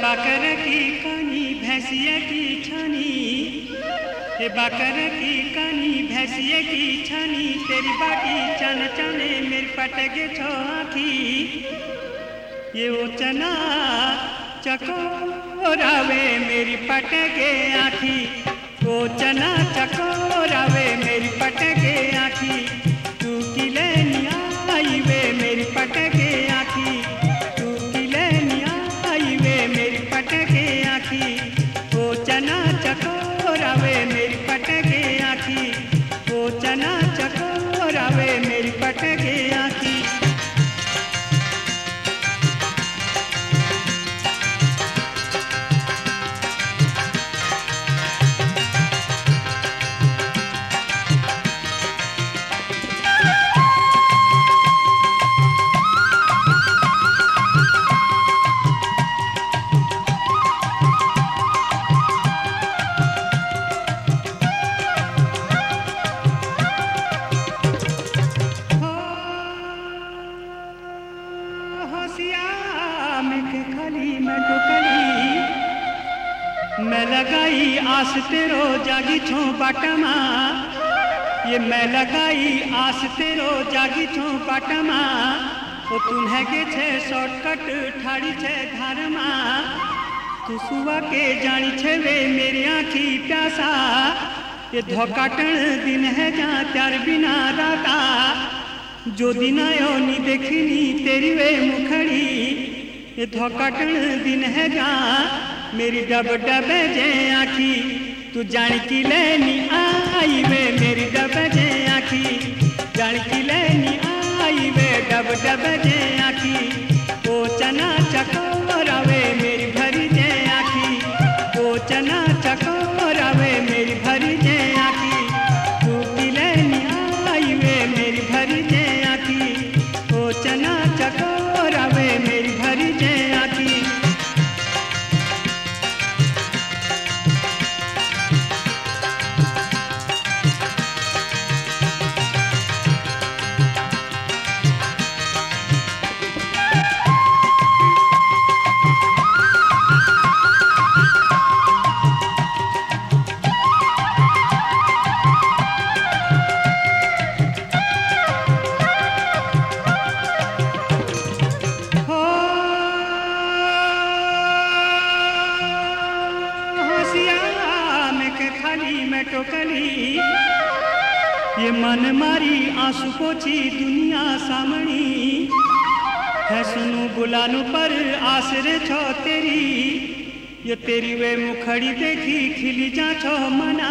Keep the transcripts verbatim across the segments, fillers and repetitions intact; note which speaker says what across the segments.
Speaker 1: बाकर की कानी भैंसिया की छानी, ये बाकर की कानी भैंसिया की छानी, तेरी बाटी चन चने मेरी पटके छो आखी, ये वो चना चकोरावे मेरी पटके आखी, वो चना चकोरावे मेरी पटके आखी, तू किले आई वे मेरी पटके आखी, तू किले आई वे मेरी पटके आखी, वो चना चकोरावे मेरी पटके आखी, वो चना चकोरावे मेरी पटके आखी। मैं लगाई आस तेरो जागी छो बाटमा, ये मैं लगाई आस तेरो जागी छो बाटमा, वो तुम्हें के छे शॉर्टकट ठाड़ी छे धारमा, तू सुवा के जानी छे वे मेरी आँखी प्यासा, ये धोकाटन दिन है जहाँ त्यार बिना राता, जो दिन आयो नी देखनी तेरी वे मुखड़ी, ये धोकाटन दिन है जहाँ मेरी डब डब जे आखी, तू जान की लेनी आई वे मेरी डब जे आखी, जान की लेनी आई वे डब डब जे आखी, ओ चना चकोरावे मेरी भरी जे आखी, ओ चना चकोरावे मेरी भरी जे आखी, तू की लेनी आई वे मेरी भरी जे आखी, ओ चना चकोरावे मेरी भरी जे आखी। ये मन मारी आंसू पोछी दुनिया सामणी है, सुनू बुलानू पर आसरे छो तेरी, ये तेरी वे मुखड़ी देखी खिली जा छो मना,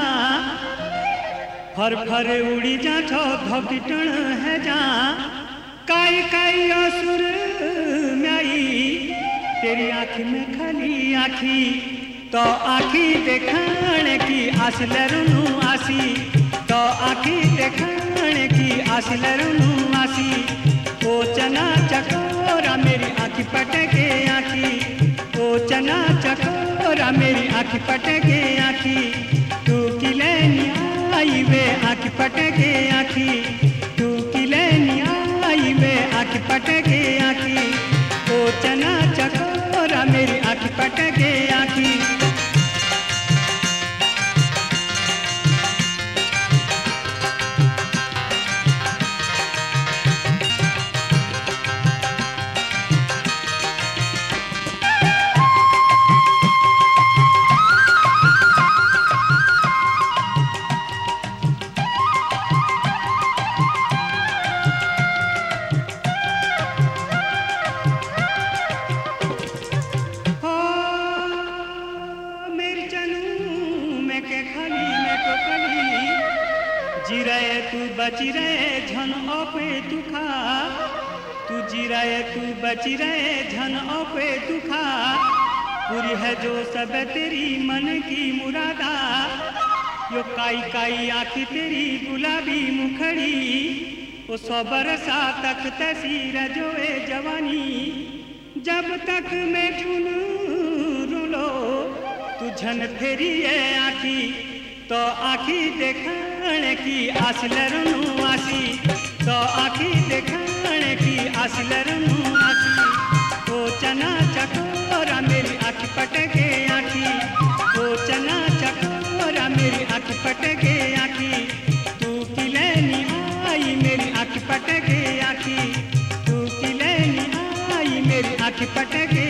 Speaker 1: फर फर उड़ी जा छो धोकिटण है जा, काई काई असुर म्याई तेरी आँखी में खाली आँखी, तो आँखी देखने की आस लरुनु आसी, तो आँखी देखने की आस लरुनु आसी, ओ चना चकोरा मेरी आँखी पटके आँखी, ओ चना चकोरा मेरी आँखी पटके आँखी, तू किलेनी आई वे आँखी पटके आँखी, तू किलेनी आई वे आँखी पटके आँखी, ओ चना चकोरा मेरी आँखी पटके आँखी। जी रहे तू बची रहे झन ओपे तू खा, तू जी रहे तू बची रहे झन ओपे तू खा, पूरी है जो सब तेरी मन की मुरादा, यो काई काई आँखी तेरी गुलाबी मुखड़ी, वो सौ बरसा तक तसीर जोए जवानी, जब तक मैं झुन रुलो तू झन फेरी है आँखी, तो आँखी देखने की आस लरुनु आसी, तो आँखी देखने की आस लरुनु आसी, ओ चन चना चकोरा मेरी आँख पटके आँखी, ओ चना चकोरा मेरी आँख पटके आँखी, तू की लेनी आई मेरी आँख पटके आँखी, तू की लेनी आई मेरी आँख पटके